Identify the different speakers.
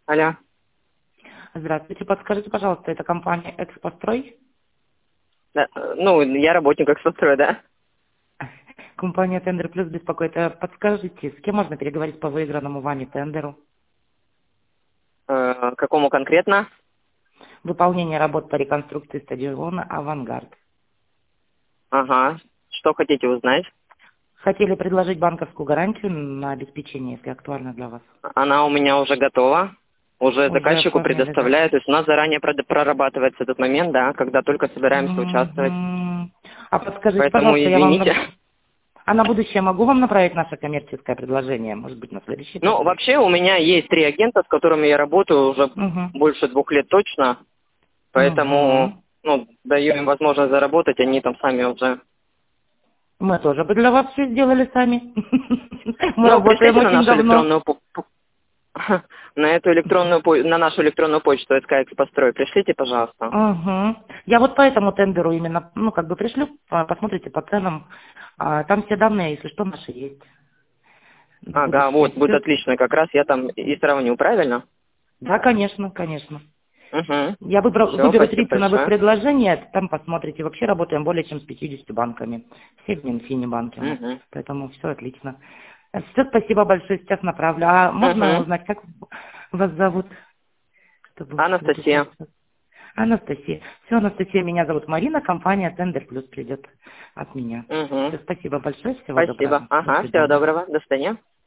Speaker 1: Алло.
Speaker 2: Здравствуйте, подскажите, пожалуйста, это компания «Экспострой»?
Speaker 1: Да, ну, я работник экспостроя, да.
Speaker 2: Компания «Тендер Плюс» беспокоит. Подскажите, с кем можно переговорить по выигранному вами тендеру?
Speaker 1: Какому конкретно?
Speaker 2: Выполнение работ по реконструкции стадиона «Авангард».
Speaker 1: Ага. Что хотите узнать?
Speaker 2: Хотели предложить банковскую гарантию на обеспечение, если актуально для вас.
Speaker 1: Она у меня уже готова. Уже
Speaker 2: Уже
Speaker 1: заказчику
Speaker 2: оформили, да?
Speaker 1: предоставляю. То есть у нас заранее прорабатывается этот момент, да, когда только собираемся участвовать.
Speaker 2: Мгм. А подскажите,
Speaker 1: Поэтому
Speaker 2: пожалуйста,
Speaker 1: извините.
Speaker 2: а на будущее могу вам направить наше коммерческое предложение? Может быть, на следующий
Speaker 1: Ну,
Speaker 2: тендер?
Speaker 1: вообще у меня есть 3 агента, с которыми я работаю уже
Speaker 2: Угу.
Speaker 1: больше 2 лет точно. Поэтому,
Speaker 2: Угу.
Speaker 1: ну, даю им возможность заработать, они там сами уже.
Speaker 2: Мы тоже бы для вас все сделали сами. Мы
Speaker 1: Ну,
Speaker 2: работаем
Speaker 1: пришлите на
Speaker 2: очень
Speaker 1: нашу
Speaker 2: давно.
Speaker 1: электронную на эту электронную на нашу электронную почту СК-Экспострой пришлите, пожалуйста.
Speaker 2: Угу. Я вот по этому тендеру именно, как бы пришлю, посмотрите по ценам. Там все данные, если что, наши есть. На
Speaker 1: Ага,
Speaker 2: будущее
Speaker 1: вот, будет
Speaker 2: все.
Speaker 1: отлично, как раз я там и сравню, правильно?
Speaker 2: Да, конечно, конечно.
Speaker 1: Угу.
Speaker 2: Я
Speaker 1: Все,
Speaker 2: выберу три
Speaker 1: спасибо
Speaker 2: ценовых
Speaker 1: большое.
Speaker 2: предложения, там посмотрите. Вообще работаем более чем с 50 банками. Все в Минфине банки у нас.
Speaker 1: Угу.
Speaker 2: Поэтому все отлично. Все, спасибо большое, сейчас направлю. А можно
Speaker 1: Угу.
Speaker 2: узнать, как вас зовут, чтобы
Speaker 1: Анастасия.
Speaker 2: записать? Анастасия. Все, Анастасия, меня зовут Марина, компания Тендер Плюс придет от меня.
Speaker 1: Угу.
Speaker 2: Все, спасибо большое, всего
Speaker 1: Спасибо.
Speaker 2: доброго. До
Speaker 1: Ага, всего
Speaker 2: свидания.
Speaker 1: доброго. До свидания.